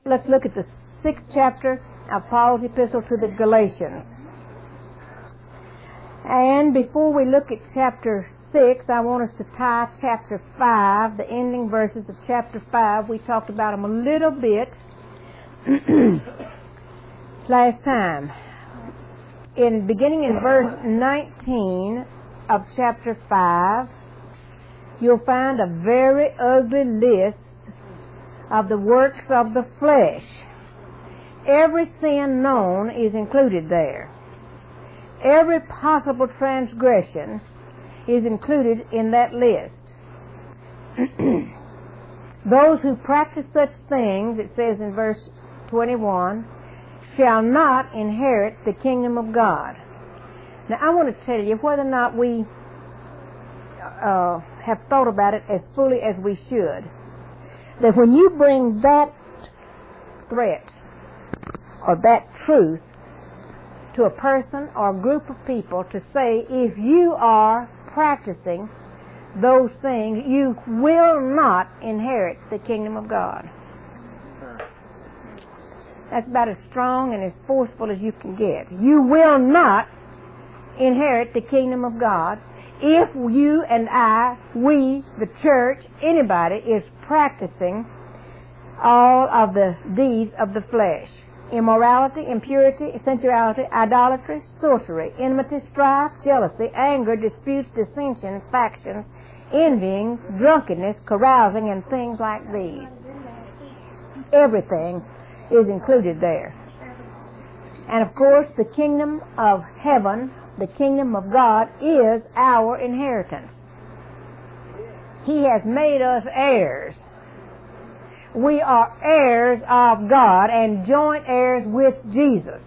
let's look at the 6th chapter of Paul's epistle to the Galatians. And before we look at chapter 6, I want us to tie chapter 5, the ending verses of chapter 5. We talked about them a little bit last time. Beginning in verse 19 of chapter 5, you'll find a very ugly list of the works of the flesh. Every sin known is included there. Every possible transgression is included in that list. Those who practice such things, it says in verse 21, shall not inherit the kingdom of God. Now, I want to tell you whether or not we have thought about it as fully as we should, that when you bring that threat or that truth to a person or a group of people to say, if you are practicing those things, you will not inherit the kingdom of God. That's about as strong and as forceful as you can get. You will not inherit the kingdom of God if you and I, we, the church, anybody, is practicing all of the deeds of the flesh. Immorality, impurity, sensuality, idolatry, sorcery, enmity, strife, jealousy, anger, disputes, dissensions, factions, envying, drunkenness, carousing, and things like these. Everything is included there. And of course, the kingdom of heaven, the kingdom of God, is our inheritance. He has made us heirs. We are heirs of God and joint heirs with Jesus.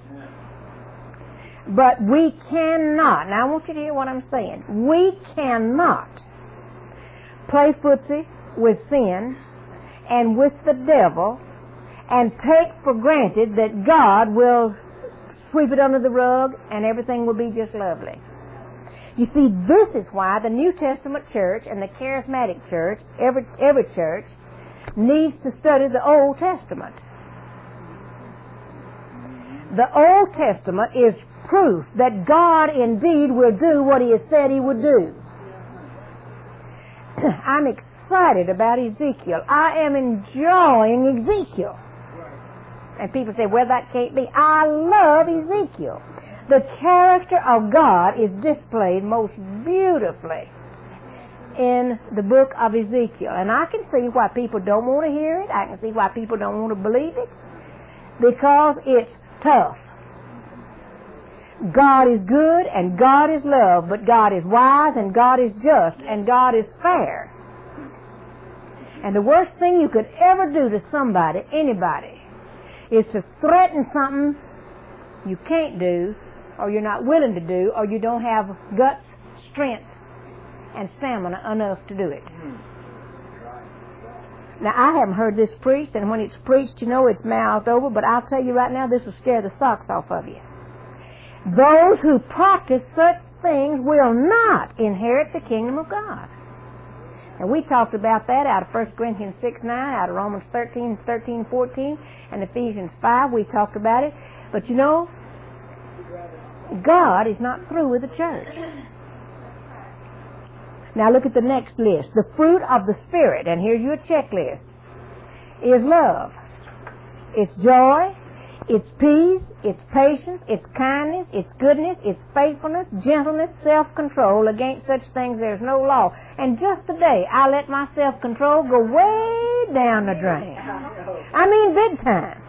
But we cannot, now I want you to hear what I'm saying, we cannot play footsie with sin and with the devil and take for granted that God will sweep it under the rug and everything will be just lovely. You see, this is why the New Testament church and the charismatic church, every church, needs to study the Old Testament. The Old Testament is proof that God indeed will do what He has said He would do. I'm excited about Ezekiel. I am enjoying Ezekiel. And people say, well, that can't be. I love Ezekiel. The character of God is displayed most beautifully in the book of Ezekiel. And I can see why people don't want to hear it. I can see why people don't want to believe it. Because it's tough. God is good and God is love, but God is wise and God is just and God is fair. And the worst thing you could ever do to somebody, anybody, is to threaten something you can't do, or you're not willing to do, or you don't have guts, strength, and stamina enough to do it. Now, I haven't heard this preached, and when it's preached, you know it's mouthed over, but I'll tell you right now, this will scare the socks off of you. Those who practice such things will not inherit the kingdom of God. And we talked about that out of 1 Corinthians 6:9, out of Romans 13:14, and Ephesians 5. We talked about it. But you know, God is not through with the church. Now look at the next list. The fruit of the Spirit, and here's your checklist, is love. It's joy, it's peace, it's patience, it's kindness, it's goodness, it's faithfulness, gentleness, self-control. Against such things there's no law. And just today, I let my self-control go way down the drain. I mean big time.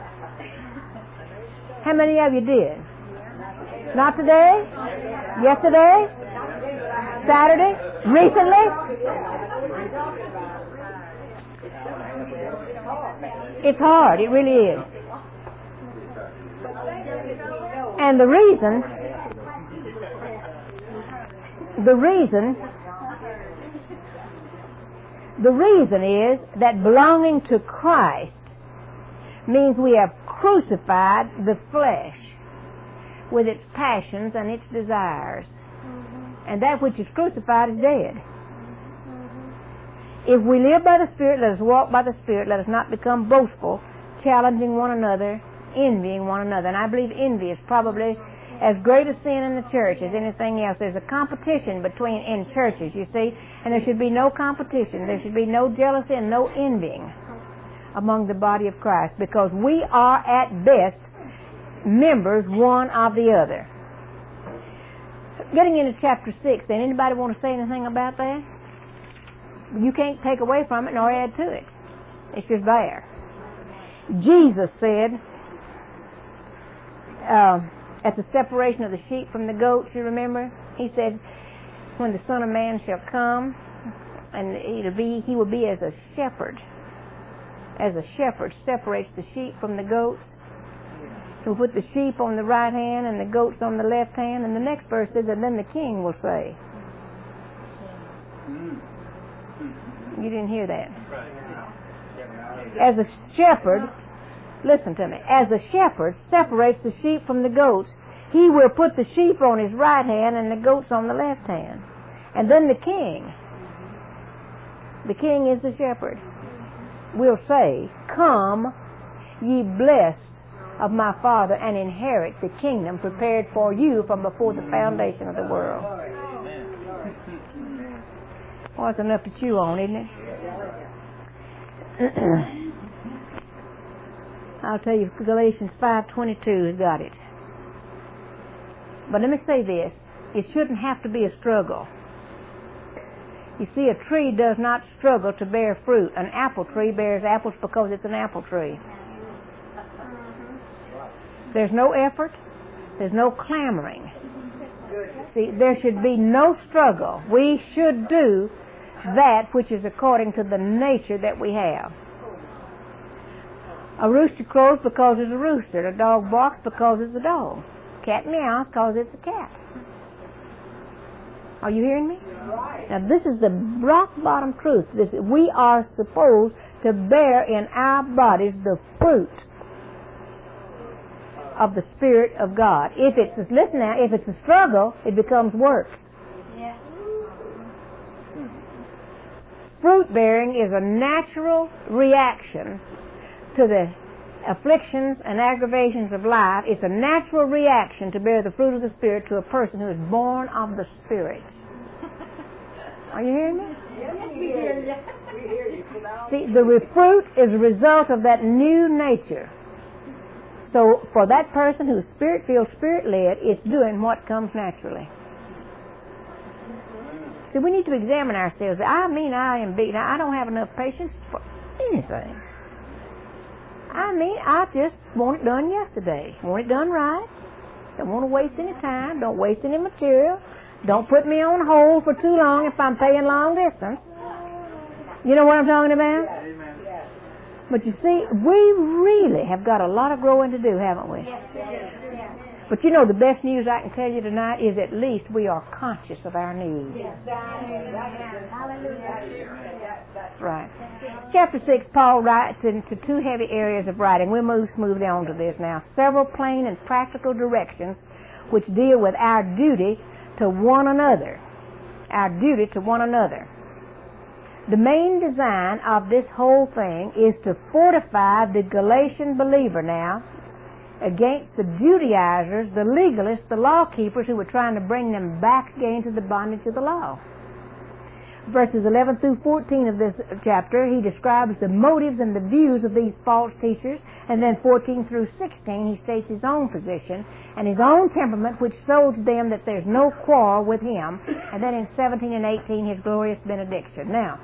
How many of you did? Not today? Yesterday? Saturday? Recently? It's hard. It really is. And the reason is that belonging to Christ means we have crucified the flesh with its passions and its desires. And that which is crucified is dead. If we live by the Spirit, let us walk by the Spirit. Let us not become boastful challenging one another, envying one another. And I believe envy is probably as great a sin in the church as anything else. There's a competition in churches, you see, and there should be no competition. There should be no jealousy and no envying among the body of Christ, because we are at best members one of the other. Getting into chapter 6, then, anybody want to say anything about that? You can't take away from it nor add to it. It's just there. Jesus said, at the separation of the sheep from the goats, you remember? He said, when the Son of Man shall come, and he will be as a shepherd. As a shepherd separates the sheep from the goats. He will put the sheep on the right hand and the goats on the left hand. And the next verse says, and then the king will say. You didn't hear that. As a shepherd, listen to me, as a shepherd separates the sheep from the goats, he will put the sheep on his right hand and the goats on the left hand. And then the king is the shepherd, will say, come, ye blessed of my Father, and inherit the kingdom prepared for you from before the foundation of the world. Well, that's enough to chew on, isn't it? I'll tell you, Galatians 5:22 has got it. But let me say this. It shouldn't have to be a struggle. You see, a tree does not struggle to bear fruit. An apple tree bears apples because it's an apple tree. There's no effort. There's no clamoring. See, there should be no struggle. We should do that which is according to the nature that we have. A rooster crows because it's a rooster. A dog barks because it's a dog. Cat meows because it's a cat. Are you hearing me? Now, this is the rock bottom truth. We are supposed to bear in our bodies the fruit of the Spirit of God. If it's a struggle, it becomes works. Yeah. Fruit bearing is a natural reaction to the afflictions and aggravations of life. It's a natural reaction to bear the fruit of the Spirit to a person who is born of the Spirit. Are you hearing me? Yes, we hear you. We hear you. See, the fruit is a result of that new nature. So for that person who's Spirit-filled, Spirit-led, it's doing what comes naturally. See, we need to examine ourselves. I am big. Now, I don't have enough patience for anything. I just want it done yesterday. Want it done right. Don't want to waste any time. Don't waste any material. Don't put me on hold for too long if I'm paying long distance. You know what I'm talking about? Amen. But you see, we really have got a lot of growing to do, haven't we? Yes. But you know, the best news I can tell you tonight is at least we are conscious of our needs. Yes. Hallelujah. That's right. Chapter 6, Paul writes into two heavy areas of writing. We'll move smoothly on to this now. Several plain and practical directions which deal with our duty to one another. Our duty to one another. The main design of this whole thing is to fortify the Galatian believer now against the Judaizers, the legalists, the law keepers who were trying to bring them back again to the bondage of the law. Verses 11 through 14 of this chapter, he describes the motives and the views of these false teachers, and then 14 through 16 he states his own position and his own temperament, which shows them that there's no quarrel with him, and then in 17 and 18 his glorious benediction. Now,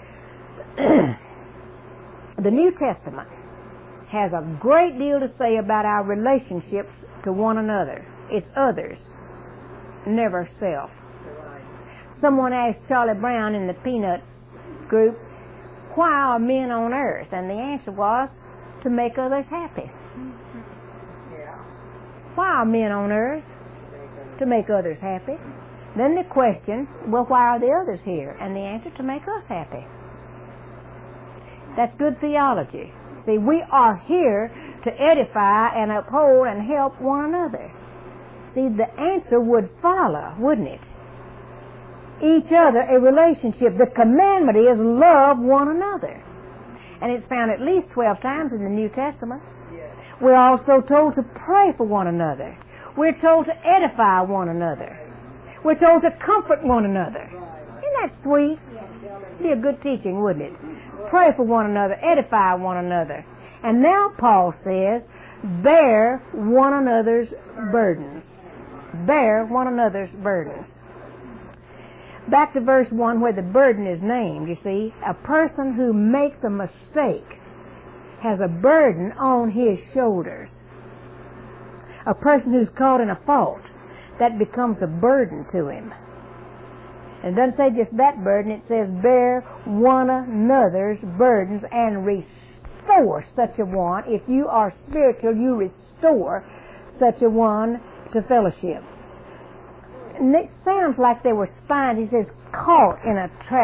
the New Testament has a great deal to say about our relationships to one another. It's others, never self. Someone asked Charlie Brown in the Peanuts group, why are men on earth? And the answer was, to make others happy. Why are men on earth? To make others happy. Then the question, well, why are the others here? And the answer, to make us happy. That's good theology. See, we are here to edify and uphold and help one another. See, the answer would follow, wouldn't it? Each other, a relationship. The commandment is love one another. And it's found at least 12 times in the New Testament. We're also told to pray for one another. We're told to edify one another. We're told to comfort one another. Isn't that sweet? It'd be a good teaching, wouldn't it? Pray for one another, edify one another. And now Paul says, bear one another's burdens. Bear one another's burdens. Back to verse 1 where the burden is named, you see. A person who makes a mistake has a burden on his shoulders. A person who's caught in a fault, that becomes a burden to him. And it doesn't say just that burden, it says bear one another's burdens and restore such a one. If you are spiritual, you restore such a one to fellowship. And it sounds like they were spies. He says caught in a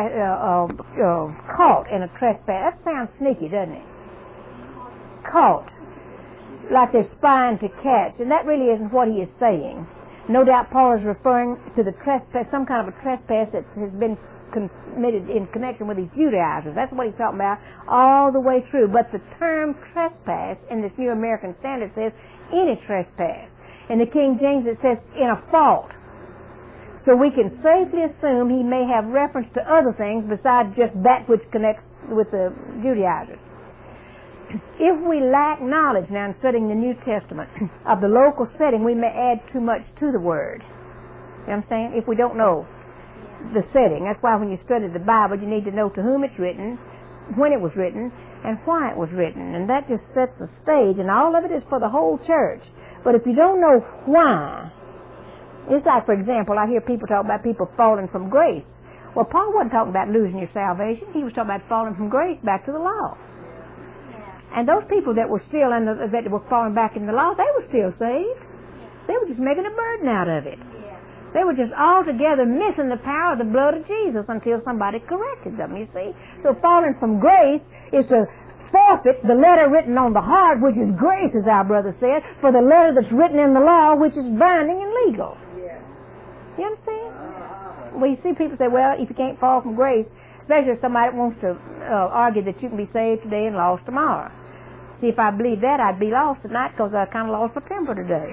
trespass. That sounds sneaky, doesn't it? Caught, like they're spying to catch, and that really isn't what he is saying. No doubt Paul is referring to the trespass, some kind of a trespass that has been committed in connection with these Judaizers. That's what he's talking about all the way through. But the term trespass in this New American Standard says any trespass. In the King James it says in a fault. So we can safely assume he may have reference to other things besides just that which connects with the Judaizers. If we lack knowledge now in studying the New Testament of the local setting, we may add too much to the Word. You know what I'm saying? If we don't know the setting. That's why when you study the Bible, you need to know to whom it's written, when it was written, and why it was written. And that just sets the stage, and all of it is for the whole church. But if you don't know why, it's like, for example, I hear people talk about people falling from grace. Well, Paul wasn't talking about losing your salvation. He was talking about falling from grace back to the law. And those people that were still that were falling back in the law, they were still saved. They were just making a burden out of it. They were just altogether missing the power of the blood of Jesus until somebody corrected them, you see. So falling from grace is to forfeit the letter written on the heart, which is grace, as our brother said, for the letter that's written in the law, which is binding and legal. You understand? Well, you see people say, well, if you can't fall from grace, especially if somebody wants to argue that you can be saved today and lost tomorrow. See, if I believed that, I'd be lost tonight because I kind of lost my temper today.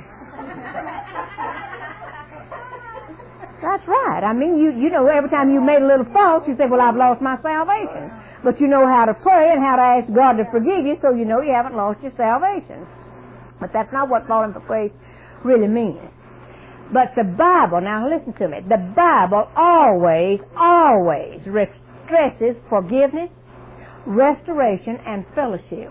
That's right. I mean, you know, every time you made a little fault, you say, well, I've lost my salvation. But you know how to pray and how to ask God to forgive you, so you know you haven't lost your salvation. But that's not what falling from grace really means. But the Bible, now listen to me, the Bible always stresses forgiveness, restoration, and fellowship.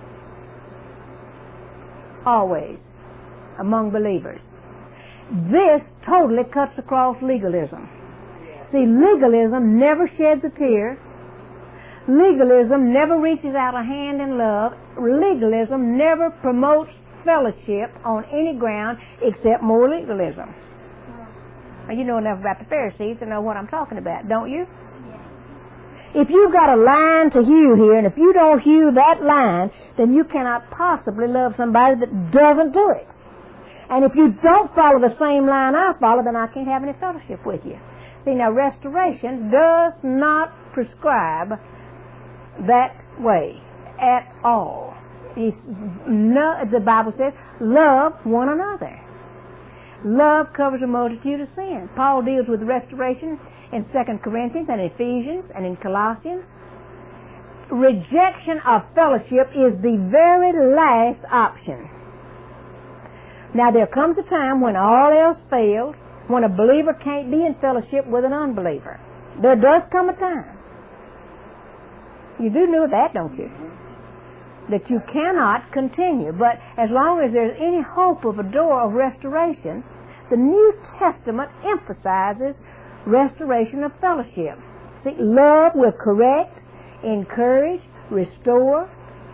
Always. Among believers. This totally cuts across legalism. See, legalism never sheds a tear. Legalism never reaches out a hand in love. Legalism never promotes fellowship on any ground except more legalism. Now, you know enough about the Pharisees to know what I'm talking about, don't you? If you've got a line to hew here, and if you don't hew that line, then you cannot possibly love somebody that doesn't do it. And if you don't follow the same line I follow, then I can't have any fellowship with you. See, now restoration does not prescribe that way at all. The Bible says, love one another. Love covers a multitude of sins. Paul deals with restoration in 2 Corinthians and Ephesians and in Colossians. Rejection of fellowship is the very last option. Now there comes a time when all else fails, when a believer can't be in fellowship with an unbeliever. There does come a time. You do know that, don't you? That you cannot continue. But as long as there's any hope of a door of restoration, the New Testament emphasizes restoration of fellowship. See, love will correct, encourage, restore.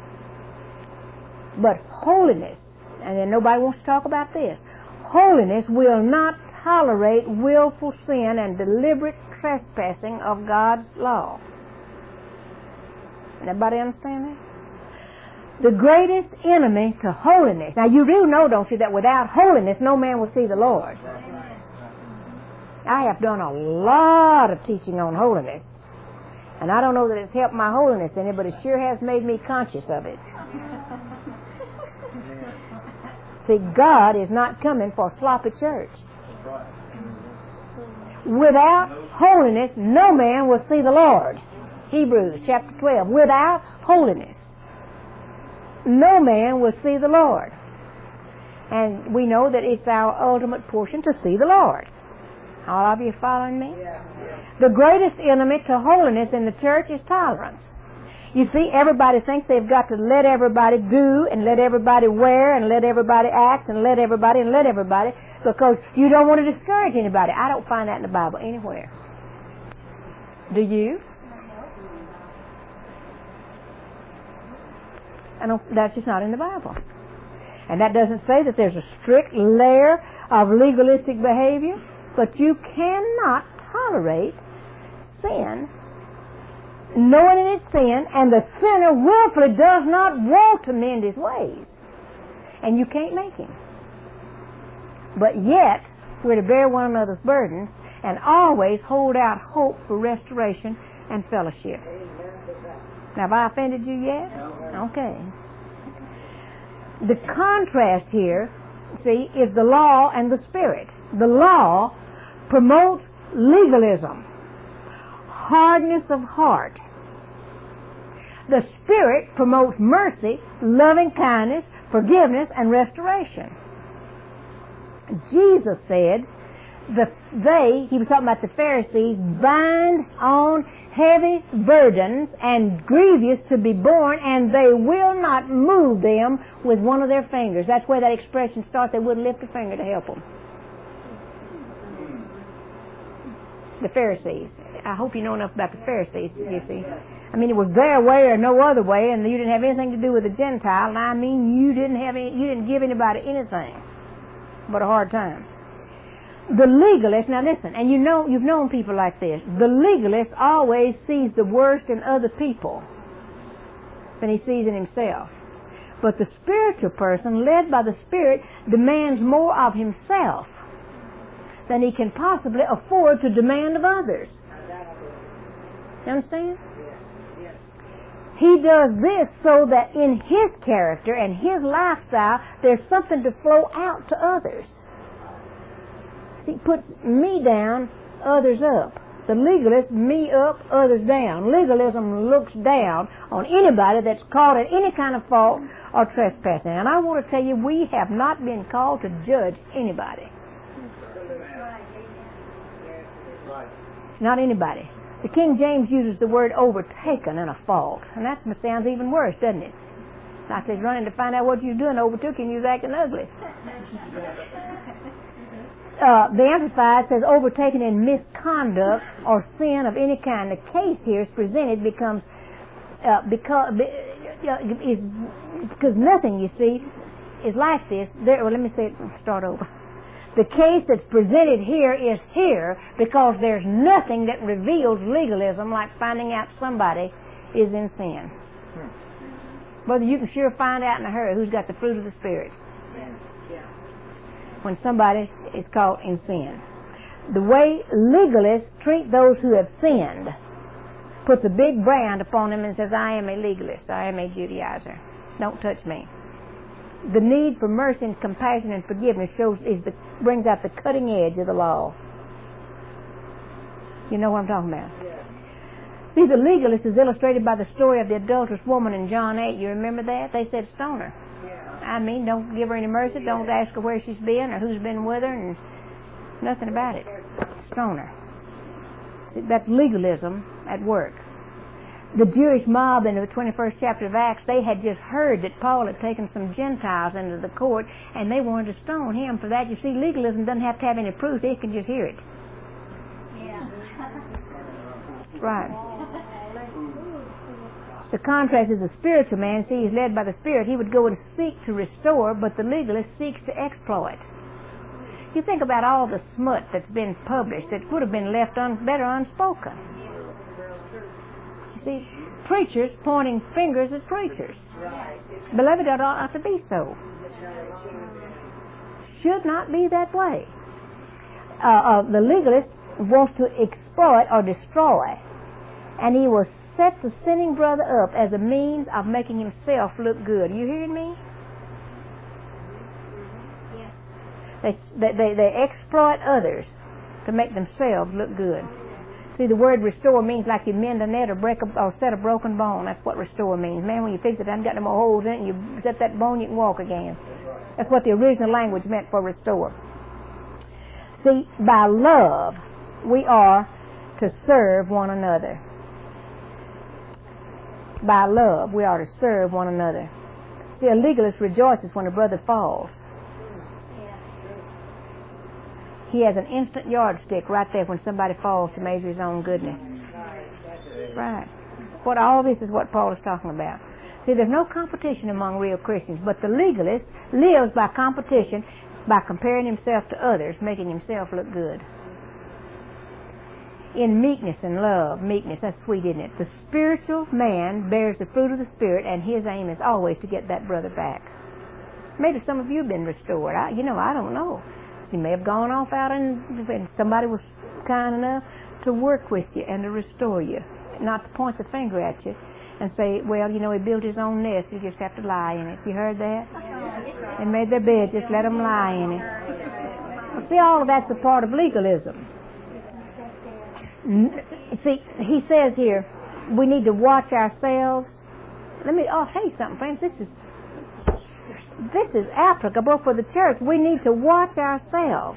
But holiness, and then nobody wants to talk about this, holiness will not tolerate willful sin and deliberate trespassing of God's law. Everybody understand that? The greatest enemy to holiness. Now you do know, don't you, that without holiness no man will see the Lord. I have done a lot of teaching on holiness. And I don't know that it's helped my holiness any, but it sure has made me conscious of it. See, God is not coming for a sloppy church. Without holiness, no man will see the Lord. Hebrews chapter 12. Without holiness, no man will see the Lord. And we know that it's our ultimate portion to see the Lord. All of you following me? The greatest enemy to holiness in the church is tolerance. You see, everybody thinks they've got to let everybody do and let everybody wear and let everybody act and let everybody because you don't want to discourage anybody. I don't find that in the Bible anywhere. Do you? That's just not in the Bible. And that doesn't say that there's a strict layer of legalistic behavior, but you cannot tolerate sin, knowing it is sin, and the sinner willfully does not want to mend his ways. And you can't make him. But yet, we're to bear one another's burdens and always hold out hope for restoration and fellowship. Now, have I offended you yet? Okay. The contrast here, see, is the law and the Spirit. The law promotes legalism, hardness of heart. The Spirit promotes mercy, loving kindness, forgiveness, and restoration. Jesus said he was talking about the Pharisees, bind on heavy burdens and grievous to be borne, and they will not move them with one of their fingers. That's where that expression starts. They wouldn't lift a finger to help them. The Pharisees. I hope you know enough about the Pharisees, you see. I mean, it was their way or no other way, and you didn't have anything to do with the Gentile, and I mean, you didn't give anybody anything but a hard time. The legalist, now listen, and you've known people like this. The legalist always sees the worst in other people than he sees in himself. But the spiritual person, led by the Spirit, demands more of himself than he can possibly afford to demand of others. You understand? He does this so that in his character and his lifestyle, there's something to flow out to others. He puts me down, others up. The legalist, me up, others down. Legalism looks down on anybody that's caught in any kind of fault or trespassing. And I want to tell you, we have not been called to judge anybody. Not anybody. The King James uses the word overtaken in a fault. And that sounds even worse, doesn't it? I said, running to find out what you was doing, overtook you, and you was acting ugly. The Amplified says overtaken in misconduct or sin of any kind. The case here is presented because nothing, you see, is like this. Let me say it, start over. The case that's presented here is here because there's nothing that reveals legalism like finding out somebody is in sin. Brother, you can sure find out in a hurry who's got the fruit of the Spirit when somebody is caught in sin. The way legalists treat those who have sinned puts a big brand upon them and says, I am a legalist, I am a Judaizer. Don't touch me. The need for mercy and compassion and forgiveness brings out the cutting edge of the law. You know what I'm talking about? Yes. See, the legalist is illustrated by the story of the adulterous woman in John 8. You remember that? They said, stone her. I mean, don't give her any mercy. Don't ask her where she's been or who's been with her, and nothing about it. Stone her. See, that's legalism at work. The Jewish mob in the 21st chapter of Acts, they had just heard that Paul had taken some Gentiles into the court, and they wanted to stone him for that. You see, legalism doesn't have to have any proof. They can just hear it. Yeah. Right. The contrast is a spiritual man. See, he's led by the Spirit. He would go and seek to restore, but the legalist seeks to exploit. You think about all the smut that's been published that would have been left better unspoken. You see, preachers pointing fingers at preachers. Beloved, it ought not to be so. Should not be that way. The legalist wants to exploit or destroy. And he will set the sinning brother up as a means of making himself look good. You hearing me? Yes. They exploit others to make themselves look good. See, the word restore means like you mend a net or set a broken bone. That's what restore means. Man, when you fix it, it hasn't got no more holes in it, and you set that bone, you can walk again. That's what the original language meant for restore. See, by love, we are to serve one another. By love, we are to serve one another. See, a legalist rejoices when a brother falls. He has an instant yardstick right there when somebody falls to measure his own goodness. Right. All this is what Paul is talking about. See, there's no competition among real Christians, but the legalist lives by competition, by comparing himself to others, making himself look good. In meekness and love, meekness, that's sweet, isn't it? The spiritual man bears the fruit of the Spirit, and his aim is always to get that brother back. Maybe some of you have been restored. I don't know. You may have gone off out and somebody was kind enough to work with you and to restore you, not to point the finger at you and say, well, he built his own nest, you just have to lie in it. You heard that? They made their bed, just let them lie in it. Well, see, all of that's a part of legalism. See, he says here, we need to watch ourselves. I'll tell you something, friends, this is applicable for the church. We need to watch ourselves.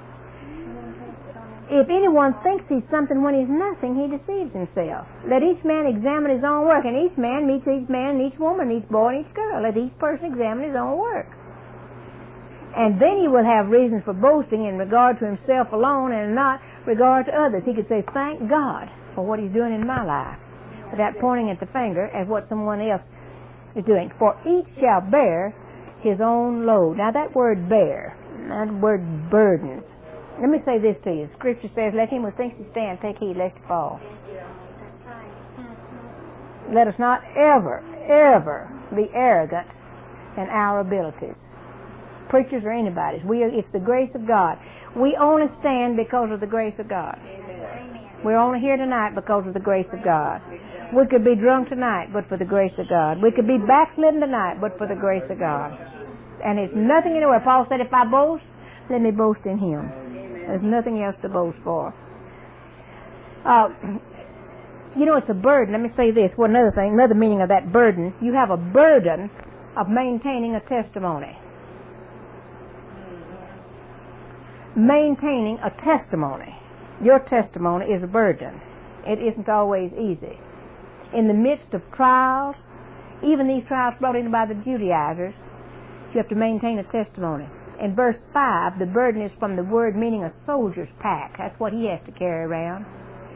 If anyone thinks he's something when he's nothing, he deceives himself. Let each man examine his own work, and each man meets each man and each woman, each boy and each girl. Let each person examine his own work. And then he will have reason for boasting in regard to himself alone and not regard to others. He could say, thank God for what he's doing in my life, without pointing at the finger at what someone else is doing. For each shall bear his own load. Now that word bear, that word burdens. Let me say this to you. Scripture says, let him who thinks he stand take heed lest he fall. That's right. Let us not ever, ever be arrogant in our abilities. Preachers or anybody's. It's the grace of God. We only stand because of the grace of God. Amen. We're only here tonight because of the grace of God. We could be drunk tonight, but for the grace of God. We could be backslidden tonight, but for the grace of God. And it's nothing anywhere. Paul said, if I boast, let me boast in Him. There's nothing else to boast for. It's a burden. Let me say this. Another meaning of that burden. You have a burden of maintaining a testimony. Maintaining a testimony. Your testimony is a burden. It isn't always easy. In the midst of trials, even these trials brought in by the Judaizers, you have to maintain a testimony. In verse 5, the burden is from the word meaning a soldier's pack. That's what he has to carry around.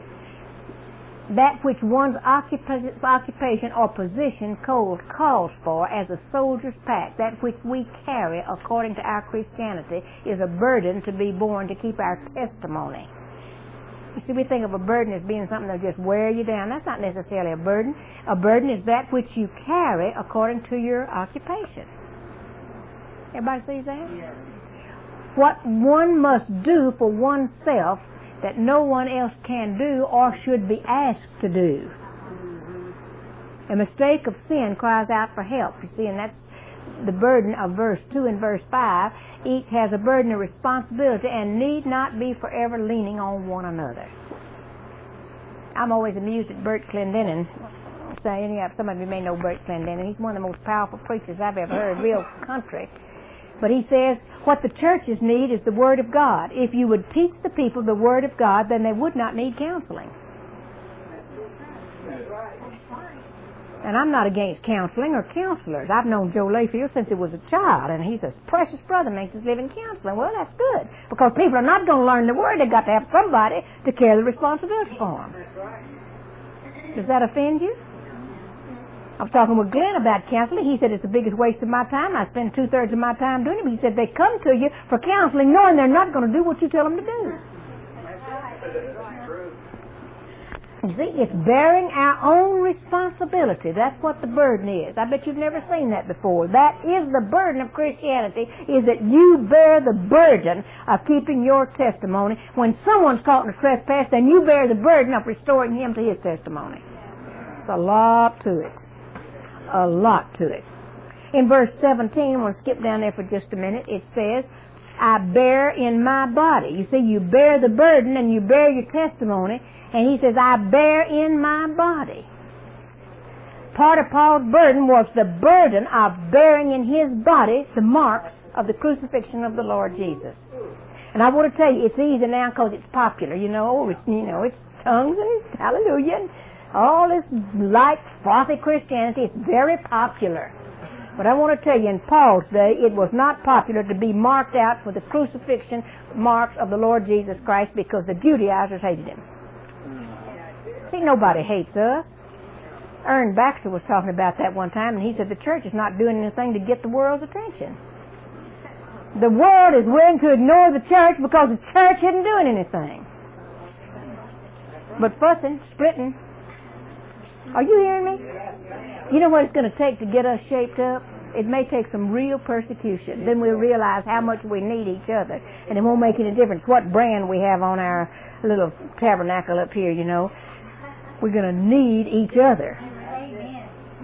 That which one's occupation or position calls for as a soldier's pack, that which we carry according to our Christianity, is a burden to be borne to keep our testimony. You see, we think of a burden as being something that just wear you down. That's not necessarily a burden. A burden is that which you carry according to your occupation. Everybody sees that? Yes. What one must do for oneself that no one else can do or should be asked to do. A mistake of sin cries out for help. You see, and that's the burden of verse 2 and verse 5. Each has a burden of responsibility and need not be forever leaning on one another. I'm always amused at Bert Clendenin saying, some of you may know Bert Clendenin. He's one of the most powerful preachers I've ever heard, real country. But he says, what the churches need is the Word of God. If you would teach the people the Word of God, then they would not need counseling. That's right. And I'm not against counseling or counselors. I've known Joe Layfield since he was a child, and he's a precious brother, makes his living counseling. Well, that's good, because people are not going to learn the Word. They've got to have somebody to carry the responsibility for them. That's right. Does that offend you? I was talking with Glenn about counseling. He said it's the biggest waste of my time. I spend 2/3 of my time doing it. But he said they come to you for counseling knowing they're not going to do what you tell them to do. You see, it's bearing our own responsibility. That's what the burden is. I bet you've never seen that before. That is the burden of Christianity, is that you bear the burden of keeping your testimony. When someone's caught in a trespass, then you bear the burden of restoring him to his testimony. It's a lot to it. A lot to it. In verse 17, I'm going to skip down there for just a minute. It says, I bear in my body. You see, you bear the burden and you bear your testimony. And he says, I bear in my body. Part of Paul's burden was the burden of bearing in his body the marks of the crucifixion of the Lord Jesus. And I want to tell you, it's easy now because it's popular. It's tongues and hallelujah and all this light, frothy Christianity. It's very popular. But I want to tell you, in Paul's day, it was not popular to be marked out for the crucifixion marks of the Lord Jesus Christ because the Judaizers hated him. See, nobody hates us. Ern Baxter was talking about that one time, and he said the church is not doing anything to get the world's attention. The world is willing to ignore the church because the church isn't doing anything. But fussing, splitting. Are you hearing me? You know what it's going to take to get us shaped up? It may take some real persecution. Then we'll realize how much we need each other. And it won't make any difference what brand we have on our little tabernacle up here, We're going to need each other. Amen.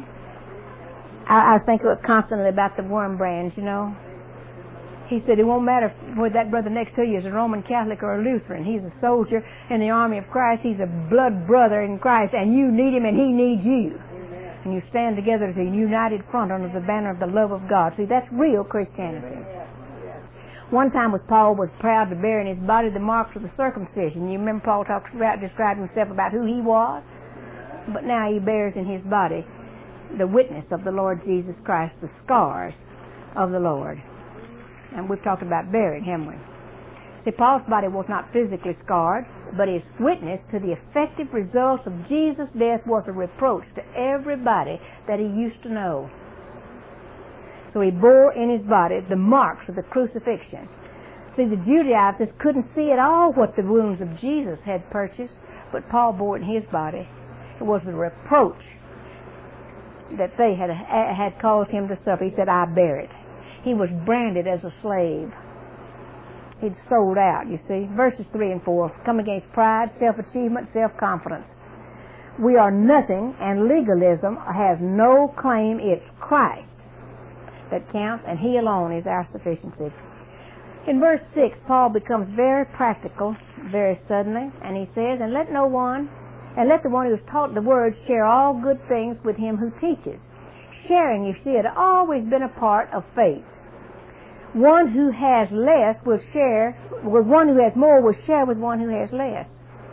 I was thinking constantly about the worm brands, He said it won't matter whether that brother next to you is a Roman Catholic or a Lutheran. He's a soldier in the army of Christ. He's a blood brother in Christ, and you need him and he needs you. And you stand together as a united front under the banner of the love of God. See, that's real Christianity. One time Paul was proud to bear in his body the marks of the circumcision. You remember Paul described himself about who he was? But now he bears in his body the witness of the Lord Jesus Christ, the scars of the Lord. And we've talked about bearing, haven't we? See, Paul's body was not physically scarred, but his witness to the effective results of Jesus' death was a reproach to everybody that he used to know. So he bore in his body the marks of the crucifixion. See, the Judaizers couldn't see at all what the wounds of Jesus had purchased, but Paul bore it in his body. It was the reproach that they had caused him to suffer. He said, I bear it. He was branded as a slave. He'd sold out, you see. Verses 3 and 4 come against pride, self-achievement, self-confidence. We are nothing, and legalism has no claim. It's Christ that counts, and he alone is our sufficiency. In verse 6, Paul becomes very practical very suddenly, and he says, and let the one who is taught the word share all good things with him who teaches. Sharing, you see, had always been a part of faith. One who has less will share, one who has more will share with one who has less.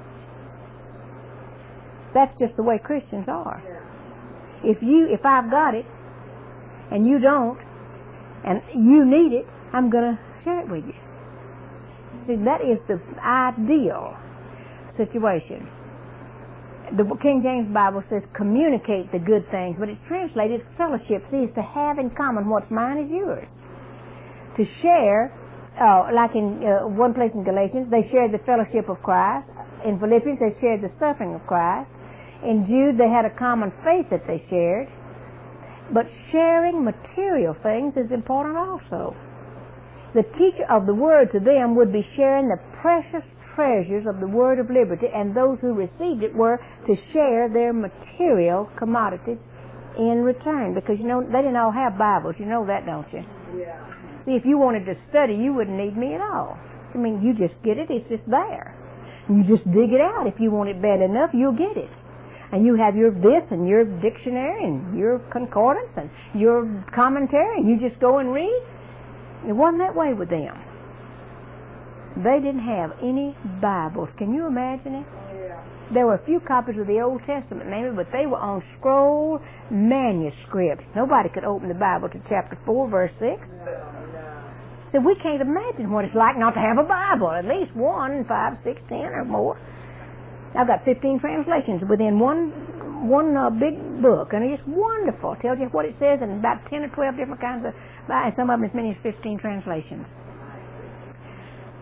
That's just the way Christians are. If I've got it, and you don't, and you need it, I'm going to share it with you. See, that is the ideal situation. The King James Bible says communicate the good things, but it's translated fellowship. See, it's to have in common what's mine is yours. To share, like in one place in Galatians, they shared the fellowship of Christ. In Philippians, they shared the suffering of Christ. In Jude, they had a common faith that they shared. But sharing material things is important also. The teacher of the Word to them would be sharing the precious treasures of the Word of liberty, and those who received it were to share their material commodities in return. Because, they didn't all have Bibles. You know that, don't you? Yeah. See, if you wanted to study, you wouldn't need me at all. You just get it. It's just there. You just dig it out. If you want it bad enough, you'll get it. And you have your this and your dictionary and your concordance and your commentary, and you just go and read. It wasn't that way with them. They didn't have any Bibles. Can you imagine it? Yeah. There were a few copies of the Old Testament, maybe, but they were on scroll manuscripts. Nobody could open the Bible to chapter 4, verse 6. So we can't imagine what it's like not to have a Bible. At least 1, 5, 6, 10 or more. I've got 15 translations within one big book, and it's wonderful. It tells you what it says in about 10 or 12 different kinds of, and some of them as many as 15 translations.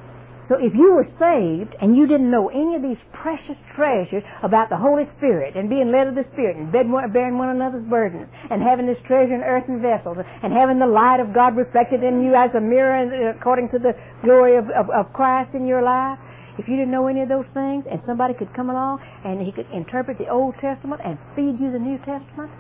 So if you were saved and you didn't know any of these precious treasures about the Holy Spirit and being led of the Spirit and bearing one another's burdens and having this treasure in earthen vessels and having the light of God reflected in you as a mirror according to the glory of Christ in your life, if you didn't know any of those things and somebody could come along and he could interpret the Old Testament and feed you the New Testament,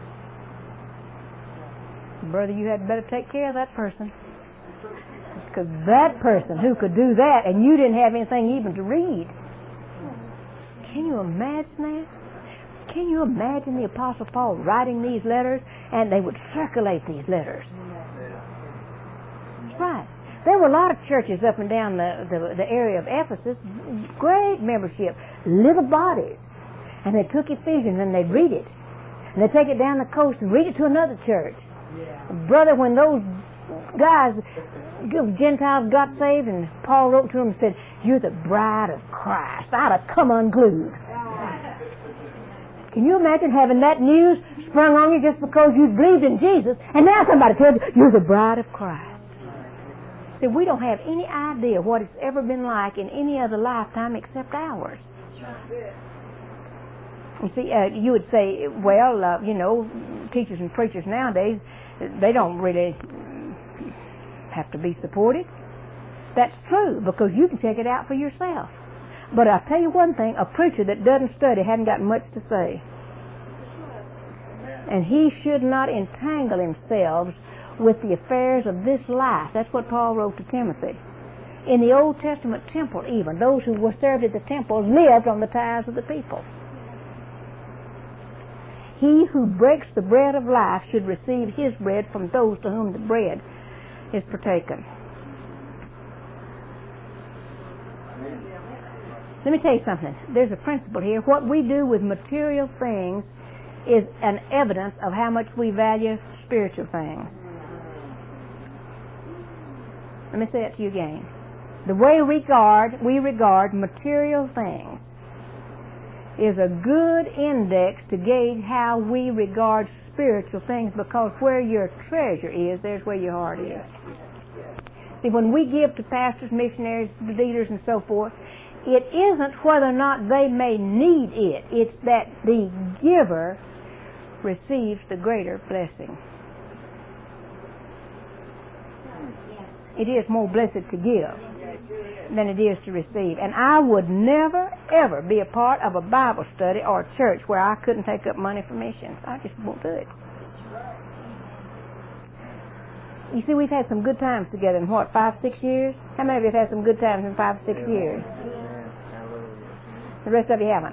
brother, you had better take care of that person. Because that person who could do that and you didn't have anything even to read. Can you imagine that? Can you imagine the Apostle Paul writing these letters and they would circulate these letters? That's right. There were a lot of churches up and down the area of Ephesus, great membership, little bodies. And they took Ephesians and they'd read it. And they'd take it down the coast and read it to another church. Brother, when those guys, Gentiles, got saved, and Paul wrote to them and said, "You're the bride of Christ," I'd have come unglued. Can you imagine having that news sprung on you just because you believed in Jesus, and now somebody tells you, "You're the bride of Christ"? See, we don't have any idea what it's ever been like in any other lifetime except ours. You see, you would say, well, teachers and preachers nowadays, they don't really have to be supported. That's true, because you can check it out for yourself. But I'll tell you one thing, a preacher that doesn't study hadn't got much to say. And he should not entangle himself with the affairs of this life. That's what Paul wrote to Timothy. In the Old Testament temple even, those who were served at the temple lived on the tithes of the people. He who breaks the bread of life should receive his bread from those to whom the bread is partaken. Let me tell you something. There's a principle here. What we do with material things is an evidence of how much we value spiritual things. Let me say it to you again. The way we regard material things is a good index to gauge how we regard spiritual things, because where your treasure is, there's where your heart is. See, when we give to pastors, missionaries, leaders, and so forth, it isn't whether or not they may need it. It's that the giver receives the greater blessing. It is more blessed to give than it is to receive. And I would never, ever be a part of a Bible study or a church where I couldn't take up money for missions. I just won't do it. You see, we've had some good times together in 5-6 years? How many of you have had some good times in 5-6 years? The rest of you haven't.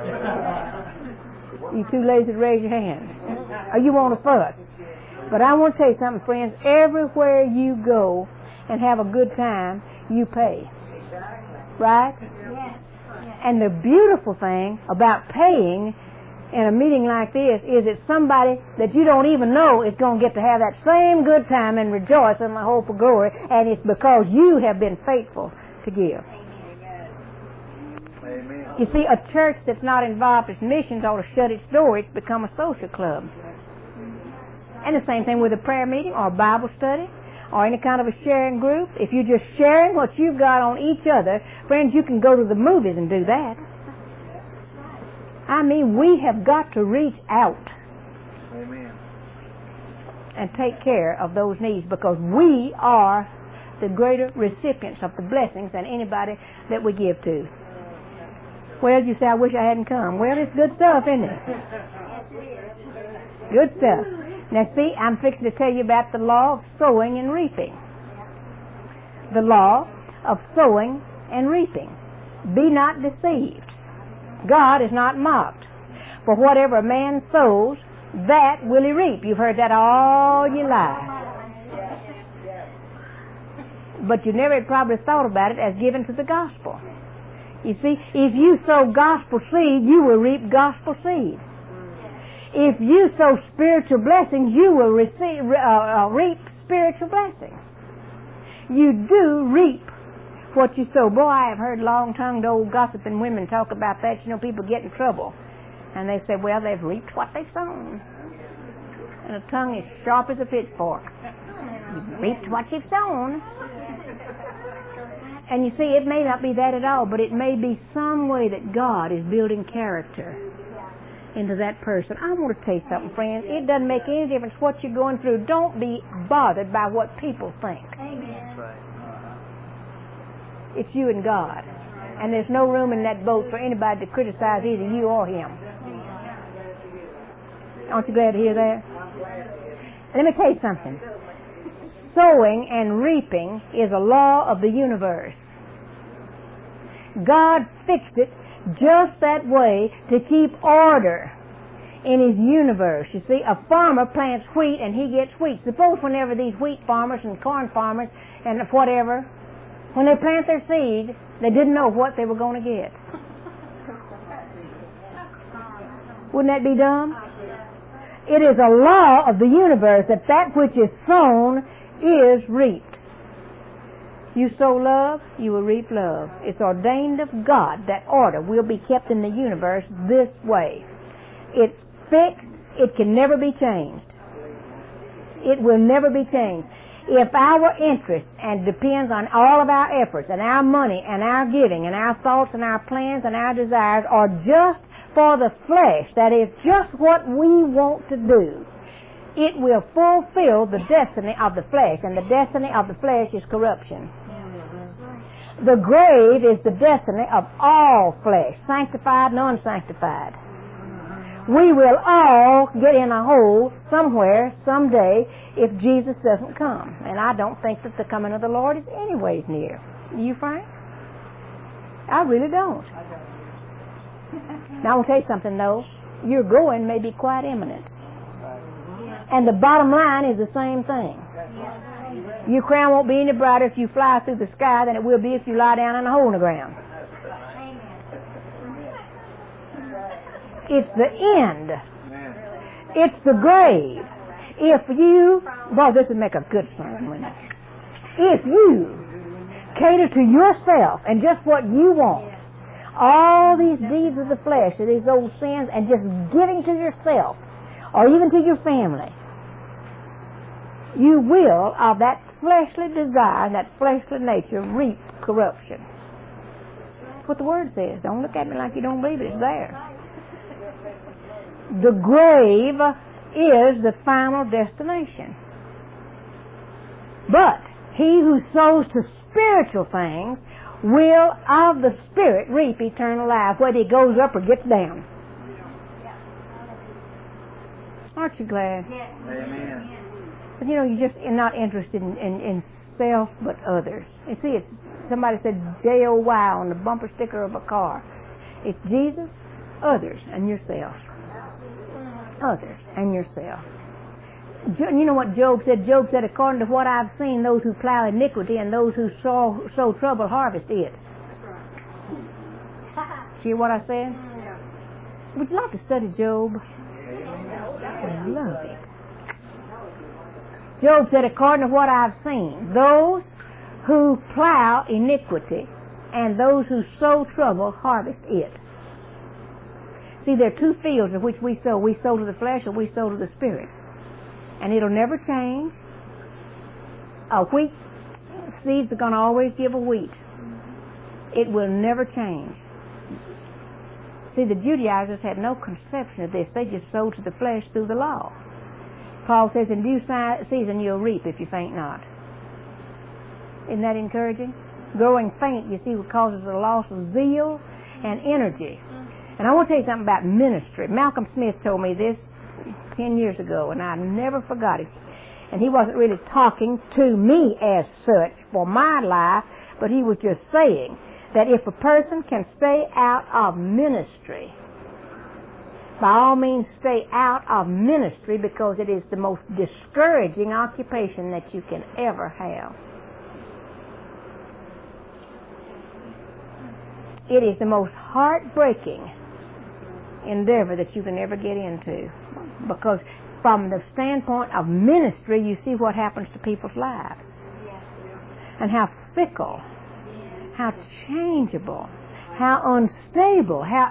You too lazy to raise your hand. Or you want to fuss. But I want to tell you something, friends. Everywhere you go and have a good time, you pay. Right? Yes. And the beautiful thing about paying in a meeting like this is that somebody that you don't even know is going to get to have that same good time and rejoice in the hope of glory, and it's because you have been faithful to give. Amen. You see, a church that's not involved in missions ought to shut its door. It's become a social club. And the same thing with a prayer meeting or a Bible study or any kind of a sharing group. If you're just sharing what you've got on each other, friends, you can go to the movies and do that. I mean, we have got to reach out. Amen. And take care of those needs, because we are the greater recipients of the blessings than anybody that we give to. Well, you say, I wish I hadn't come. Well, it's good stuff, isn't it? Good stuff. Now, see, I'm fixing to tell you about the law of sowing and reaping. The law of sowing and reaping. Be not deceived. God is not mocked. For whatever a man sows, that will he reap. You've heard that all your life. But you never probably thought about it as given to the gospel. You see, if you sow gospel seed, you will reap gospel seed. If you sow spiritual blessings, you will reap spiritual blessings. You do reap what you sow. Boy, I have heard long-tongued old gossiping women talk about that. You know, people get in trouble. And they say, well, they've reaped what they've sown. And a tongue as sharp as a pitchfork. You've reaped what you've sown. And you see, it may not be that at all, but it may be some way that God is building character into that person. I want to tell you something, friends. It doesn't make any difference what you're going through. Don't be bothered by what people think. Amen. It's you and God. And there's no room in that boat for anybody to criticize either you or him. Aren't you glad to hear that? Let me tell you something. Sowing and reaping is a law of the universe. God fixed it just that way to keep order in His universe. You see, a farmer plants wheat and he gets wheat. Suppose whenever these wheat farmers and corn farmers and whatever, when they plant their seed, they didn't know what they were going to get. Wouldn't that be dumb? It is a law of the universe that that which is sown is reaped. You sow love, you will reap love. It's ordained of God that order will be kept in the universe this way. It's fixed. It can never be changed. It will never be changed. If our interest and depends on all of our efforts and our money and our giving and our thoughts and our plans and our desires are just for the flesh, that is just what we want to do, it will fulfill the destiny of the flesh, and the destiny of the flesh is corruption. The grave is the destiny of all flesh, sanctified and unsanctified. We will all get in a hole somewhere, someday, if Jesus doesn't come. And I don't think that the coming of the Lord is anyways near. Do you, Frank? I really don't. Now, I want to tell you something, though. Your going may be quite imminent. And the bottom line is the same thing. Your crown won't be any brighter if you fly through the sky than it will be if you lie down in a hole in the ground. It's the end. It's the grave. If you, well, this would make a good sermon, wouldn't it? If you cater to yourself and just what you want, all these deeds of the flesh, or these old sins, and just giving to yourself, or even to your family, you will, of that fleshly desire and that fleshly nature, reap corruption. That's what the Word says. Don't look at me like you don't believe it. It's there. The grave is the final destination. But he who sows to spiritual things will of the Spirit reap eternal life, whether he goes up or gets down. Aren't you glad? Yes. Amen. But you're not interested in self but others. You see, it's somebody said J-O-Y on the bumper sticker of a car. It's Jesus, others, and yourself. Others and yourself. You know what Job said? Job said, according to what I've seen, those who plow iniquity and those who sow trouble harvest it. Hear what I said? Would you like to study Job? I love it. Job said, according to what I've seen, those who plow iniquity and those who sow trouble harvest it. See, there are two fields in which we sow. We sow to the flesh or we sow to the Spirit. And it'll never change. A wheat seeds are going to always give a wheat. It will never change. See, the Judaizers had no conception of this. They just sowed to the flesh through the law. Paul says, in due season you'll reap if you faint not. Isn't that encouraging? Growing faint, you see, causes a loss of zeal and energy. And I want to tell you something about ministry. Malcolm Smith told me this 10 years ago, and I never forgot it. And he wasn't really talking to me as such for my life, but he was just saying that if a person can stay out of ministry, by all means stay out of ministry, because it is the most discouraging occupation that you can ever have. It is the most heartbreaking endeavor that you can ever get into, because from the standpoint of ministry, you see what happens to people's lives, and how fickle, how changeable, how unstable, how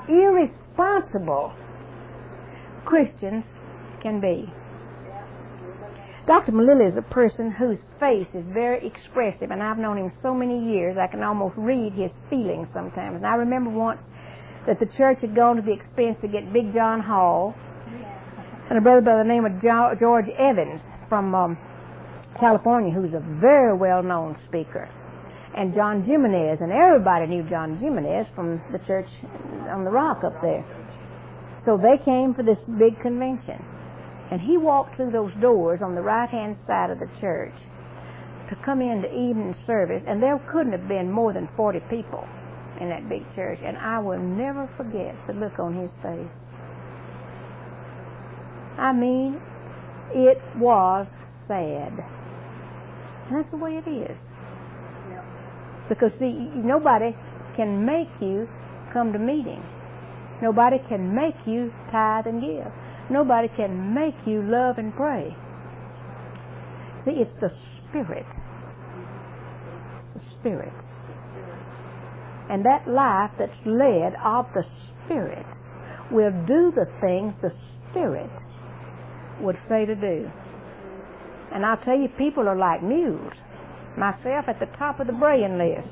irresponsible Christians can be. Dr. Malilly is a person whose face is very expressive, and I've known him so many years I can almost read his feelings sometimes. And I remember once that the church had gone to the expense to get Big John Hall and a brother by the name of George Evans from California, who's a very well-known speaker, and John Jimenez, and everybody knew John Jimenez from the church on the rock up there. So they came for this big convention. And he walked through those doors on the right-hand side of the church to come into evening service, and there couldn't have been more than 40 people in that big church. And I will never forget the look on his face. I mean, it was sad. And that's the way it is. Because, see, nobody can make you come to meeting. Nobody can make you tithe and give. Nobody can make you love and pray. See, it's the Spirit. It's the Spirit. And that life that's led of the Spirit will do the things the Spirit would say to do. And I'll tell you, people are like mules. Myself at the top of the braying list.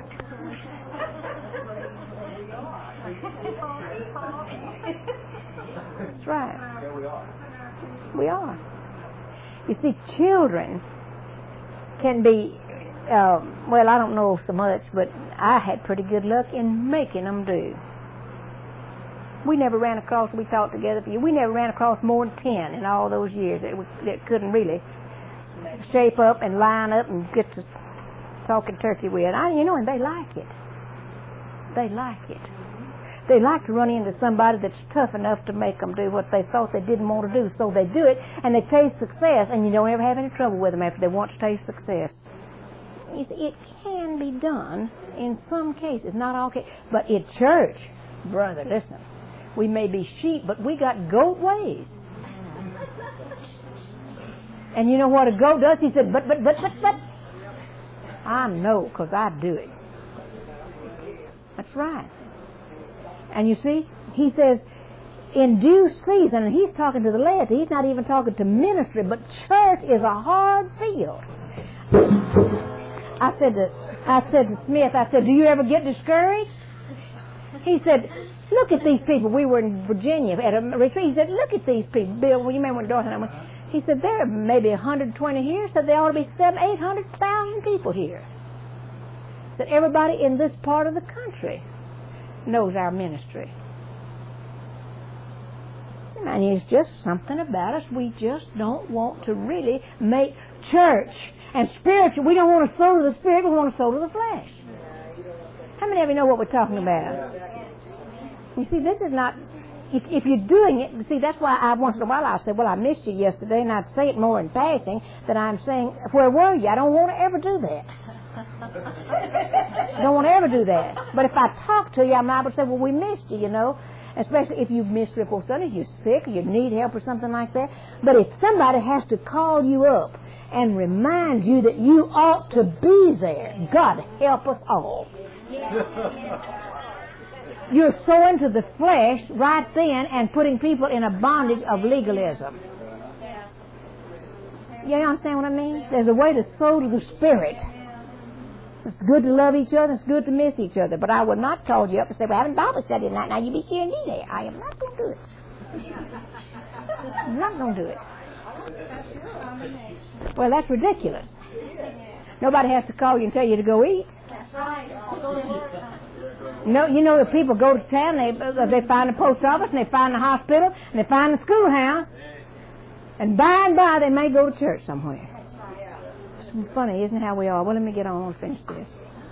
That's right. Yeah, we are. We are. You see, children can be, well, I don't know so much, but I had pretty good luck in making them do. We never ran across, we talked together for you, we never ran across more than 10 in all those years that couldn't really shape up and line up and get to talking turkey with. And they like it. They like it. They like to run into somebody that's tough enough to make them do what they thought they didn't want to do, so they do it, and they taste success, and you don't ever have any trouble with them after they want to taste success. You see, it can be done in some cases, not all cases. But in church, brother, listen, we may be sheep, but we got goat ways. And you know what a goat does? He said, but. I know, because I do it. That's right. And you see, he says, in due season, and he's talking to the laity, he's not even talking to ministry, but church is a hard field. I said to Smith, do you ever get discouraged? He said, look at these people. We were in Virginia at a retreat. He said, look at these people. Bill, well, you remember when Dorothy and I went? He said, there are maybe 120 here, so there ought to be 800,000 people here. He said, everybody in this part of the country knows our ministry. And it's just something about us. We just don't want to really make church and spiritual. We don't want to sow to the spirit, we want to sow to the flesh. How many of you know what we're talking about? You see, this is not, if you're doing it, see, that's why once in a while I say, well, I missed you yesterday, and I'd say it more in passing than I'm saying, where were you? I don't want to ever do that. I don't want to ever do that. But if I talk to you, I might say, well, we missed you, you know. Especially if you've missed 3 or 4 Sundays, you're sick, or you need help or something like that. But if somebody has to call you up and remind you that you ought to be there, God help us all. You're sowing to the flesh right then and putting people in a bondage of legalism. You understand what I mean? There's a way to sow to the Spirit. It's good to love each other. It's good to miss each other. But I would not call you up and say, we're having Bible study tonight. Now you be here and be there. I am not going to do it. I'm not going to do it. Well, that's ridiculous. Nobody has to call you and tell you to go eat. That's right. No, you know, if people go to town, they find the post office, and they find the hospital, and they find the schoolhouse, and by they may go to church somewhere. It's funny, isn't it, how we are? Well, let me get on and finish this.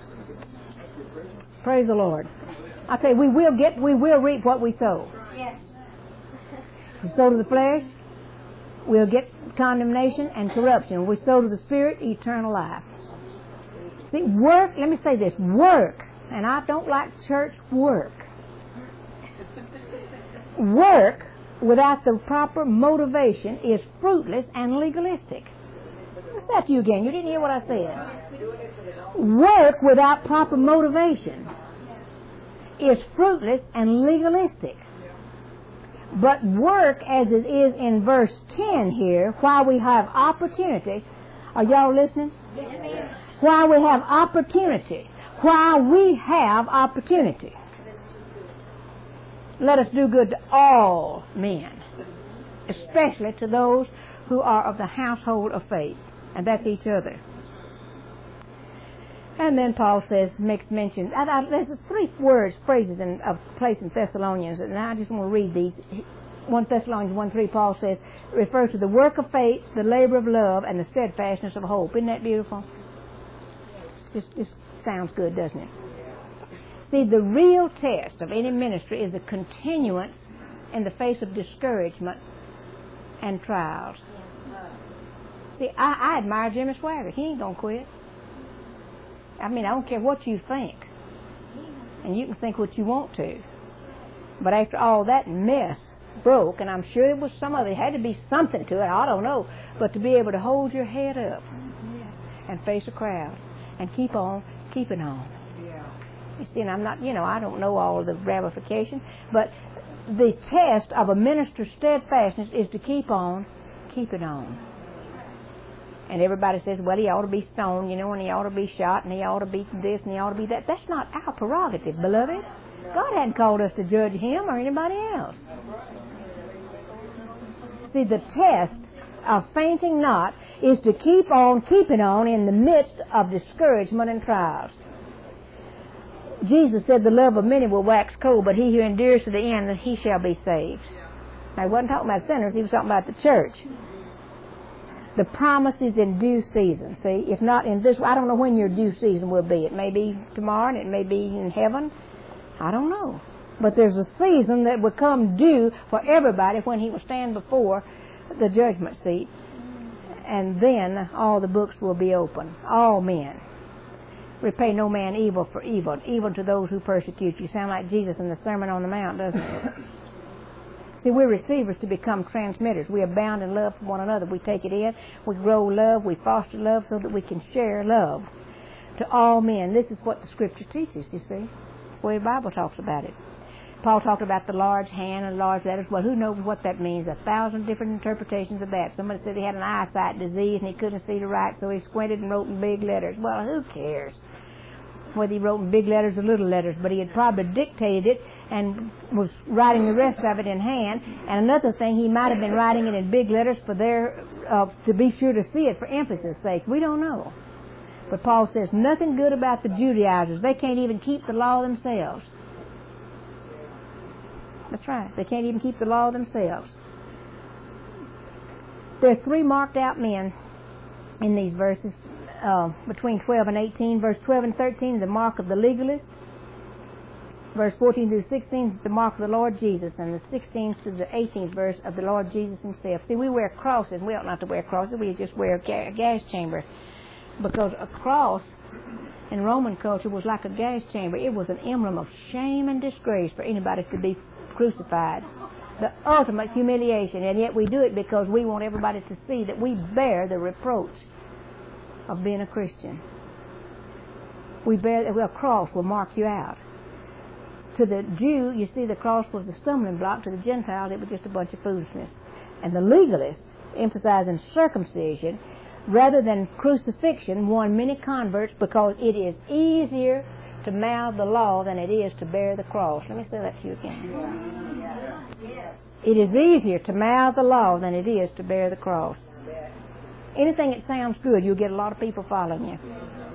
Praise the Lord. I say we will reap what we sow. Yes. If we sow to the flesh, we'll get condemnation and corruption. If we sow to the Spirit, eternal life. See, work, let me say this, work, and I don't like church work. Work without the proper motivation is fruitless and legalistic. What's that to you again? You didn't hear what I said. Work without proper motivation is fruitless and legalistic. But work as it is in verse 10 here, while we have opportunity. Are y'all listening? While we have opportunity. While we have opportunity. Let us do good to all men, especially to those who are of the household of faith, and that's each other. And then Paul says, makes mention, there's 3 words, phrases of place in Thessalonians, and I just want to read these. 1 Thessalonians 1:3, Paul says, refers to the work of faith, the labor of love, and the steadfastness of hope. Isn't that beautiful? Just sounds good, doesn't it? See, the real test of any ministry is the continuance in the face of discouragement and trials. See, I admire Jimmy Swaggart. He ain't going to quit. I mean, I don't care what you think. And you can think what you want to. But after all that mess broke, and I'm sure there was some of it, had to be something to it, I don't know, but to be able to hold your head up and face a crowd and keep on keeping on. You see, and I'm not, I don't know all of the ramifications, but the test of a minister's steadfastness is to keep on keeping on. And everybody says, well, he ought to be stoned, and he ought to be shot, and he ought to be this, and he ought to be that. That's not our prerogative, beloved. God hadn't called us to judge him or anybody else. See, the test of fainting not is to keep on keeping on in the midst of discouragement and trials. Jesus said the love of many will wax cold, but he who endures to the end, he shall be saved. Now, he wasn't talking about sinners, he was talking about the church. The promise is in due season, see? If not in this, I don't know when your due season will be. It may be tomorrow, and it may be in heaven. I don't know. But there's a season that will come due for everybody when he will stand before the judgment seat. And then all the books will be open. All men. Repay no man evil for evil. Evil to those who persecute you. Sound like Jesus in the Sermon on the Mount, doesn't it? See, we're receivers to become transmitters. We abound in love for one another. We take it in. We grow love. We foster love so that we can share love to all men. This is what the Scripture teaches, you see. That's the way the Bible talks about it. Paul talked about the large hand and large letters. Well, who knows what that means? 1,000 different interpretations of that. Somebody said he had an eyesight disease and he couldn't see to write, so he squinted and wrote in big letters. Well, who cares whether he wrote in big letters or little letters? But he had probably dictated it and was writing the rest of it in hand. And another thing, he might have been writing it in big letters for to be sure to see it for emphasis' sake. We don't know. But Paul says nothing good about the Judaizers. They can't even keep the law themselves. That's right. They can't even keep the law themselves. There are 3 marked out men in these verses between 12 and 18. Verse 12 and 13 is the mark of the legalist. Verse 14 through 16 is the mark of the Lord Jesus. And the 16th to the 18th verse of the Lord Jesus himself. See, we wear crosses. We ought not to wear crosses. We just wear a gas chamber. Because a cross in Roman culture was like a gas chamber. It was an emblem of shame and disgrace for anybody to be crucified. The ultimate humiliation. And yet we do it because we want everybody to see that we bear the reproach of being a Christian. A cross will mark you out. To the Jew, you see, the cross was a stumbling block. To the Gentiles, it was just a bunch of foolishness. And the legalists, emphasizing circumcision rather than crucifixion, won many converts because it is easier to mouth the law than it is to bear the cross. Let me say that to you again. It is easier to mouth the law than it is to bear the cross. Anything that sounds good, you'll get a lot of people following you.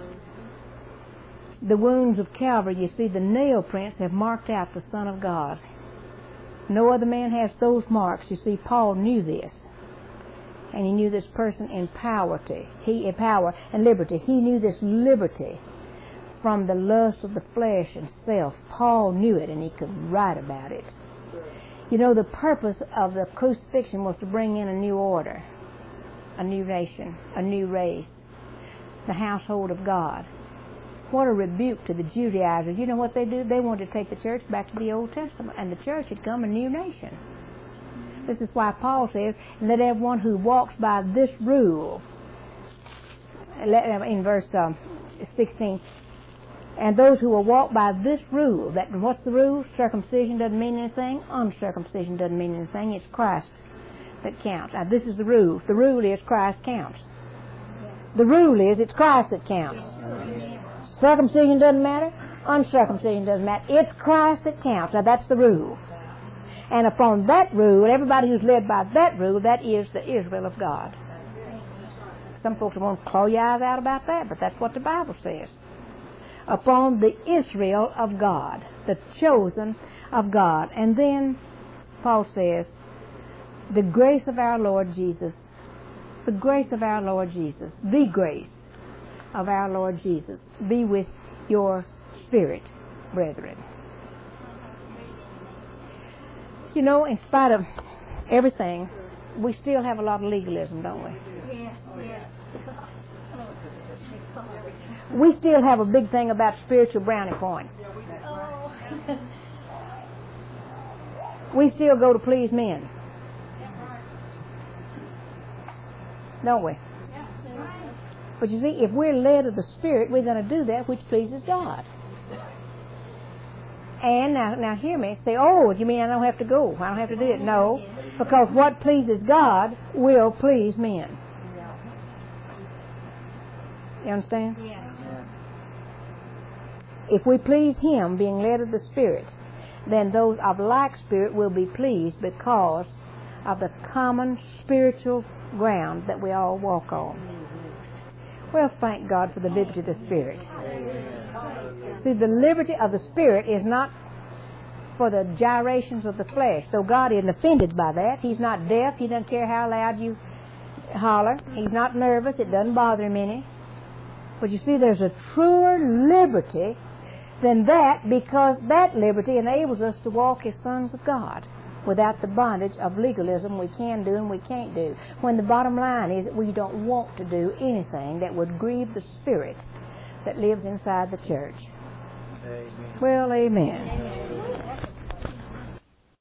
The wounds of Calvary, you see, the nail prints have marked out the Son of God. No other man has those marks. You see, Paul knew this. And he knew this person in power and liberty. He knew this liberty from the lust of the flesh and self. Paul knew it, and he could write about it. You know, the purpose of the crucifixion was to bring in a new order, a new nation, a new race, the household of God. What a rebuke to the Judaizers. You know what they do? They wanted to take the church back to the Old Testament, and the church had become a new nation. This is why Paul says, let everyone who walks by this rule, in verse 16, And those who will walk by this rule, what's the rule? Circumcision doesn't mean anything. Uncircumcision doesn't mean anything. It's Christ that counts. Now, this is the rule. The rule is Christ counts. The rule is it's Christ that counts. Circumcision doesn't matter. Uncircumcision doesn't matter. It's Christ that counts. Now, that's the rule. And upon that rule, everybody who's led by that rule, that is the Israel of God. Some folks won't claw your eyes out about that, but that's what the Bible says. Upon the Israel of God, the chosen of God. And then Paul says, the grace of our Lord Jesus, the grace of our Lord Jesus, the grace of our Lord Jesus be with your spirit, brethren. You know, in spite of everything, we still have a lot of legalism, don't we? Yes, yes. We still have a big thing about spiritual brownie points. Oh. We still go to please men. Don't we? But you see, if we're led of the Spirit, we're going to do that which pleases God. And now hear me. Say, oh, you mean I don't have to go? I don't have to do it? No, because what pleases God will please men. You understand? Yes. If we please Him, being led of the Spirit, then those of like spirit will be pleased because of the common spiritual ground that we all walk on. Well, thank God for the liberty of the Spirit. See, the liberty of the Spirit is not for the gyrations of the flesh. So God isn't offended by that. He's not deaf. He doesn't care how loud you holler. He's not nervous. It doesn't bother Him any. But you see, there's a truer liberty than that, because that liberty enables us to walk as sons of God without the bondage of legalism we can do and we can't do. When the bottom line is that we don't want to do anything that would grieve the Spirit that lives inside the church. Amen. Well, amen.